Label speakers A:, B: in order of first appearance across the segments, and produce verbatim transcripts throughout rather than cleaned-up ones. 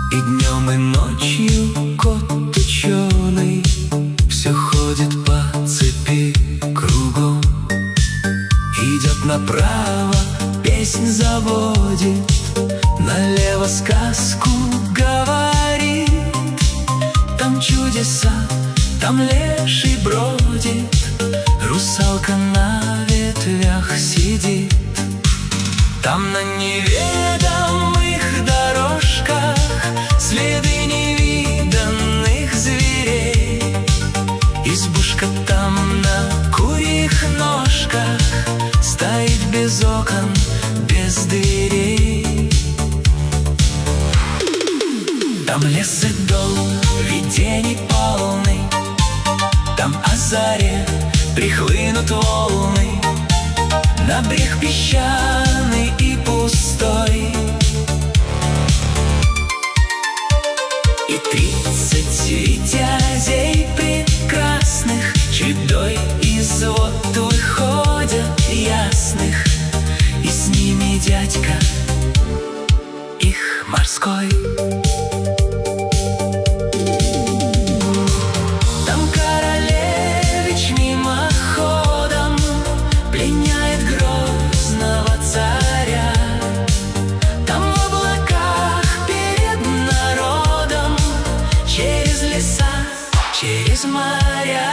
A: И днем, и ночью кот ученый все ходит по цепи кругом. Идет направо, песнь заводит, налево сказку говорит. Там чудеса, там леший бродит, русалка на ветвях сидит. Там на неведомых дорожках следы невиданных зверей. Избушка там на курьих ножках стоит без окон, без дверей. Там лес и дом, видений полный, там о заре прихлынут волны на брег песчаный и пустой. И тридцать витязей прекрасных чередой из вод выходят ясных, и с ними дядька их морской. Там королевич мимоходом пленяет грозного царя. Там в облаках перед народом через леса, через моря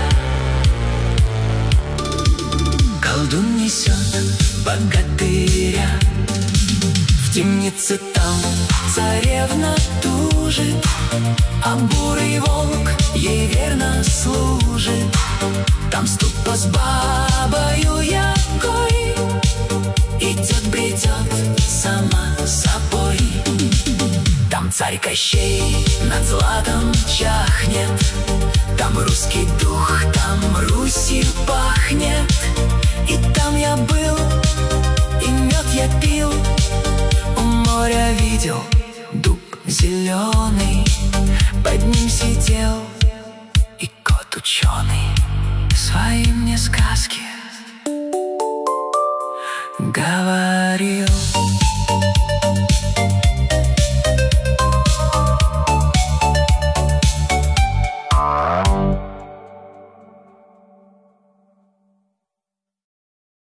A: колдун несет богатыря. В темнице там царевна тужит, а бурый волк ей верно служит. Там ступа с бабою якой идет, бредет сама собой. Там царь Кощей над златом чахнет, там русский дух, там Русью пахнет. И там я был, и мед я пил, у моря видел дуб зеленый, под ним сидел и кот ученый. Свои мне сказки говорил.